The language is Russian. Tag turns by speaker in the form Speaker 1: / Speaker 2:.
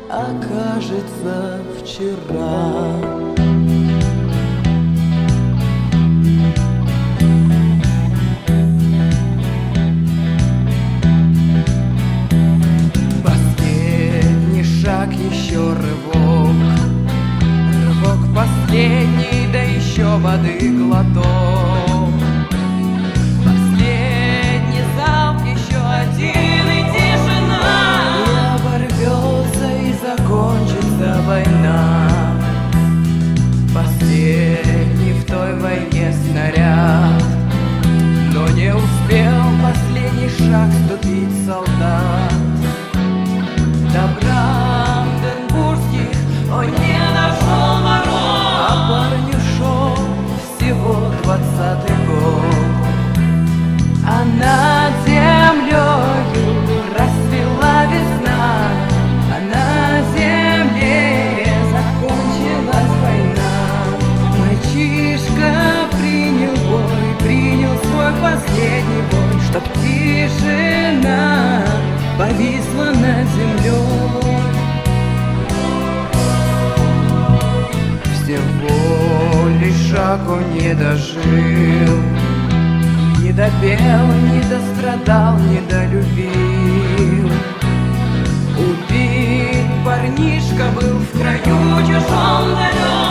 Speaker 1: окажется вчера. Последний шаг, еще рывок, рывок последний, да еще воды глоток. Последний залп, еще один и тишина. И оборвется и закончится война. Последний в той войне снаряд, но не успел последний шаг ступить солдат. До Бранденбургских он не дошел ворот, а парнишок всего 20-й год. А над землею расцвела весна, а на земле закончилась война. Мальчишка принял бой, принял свой последний бой, чтоб тишина повисла над землей. Всего лишь шаг он не дожил, не допел, не дострадал, не долюбил. Убит парнишка был в краю чужом далёк.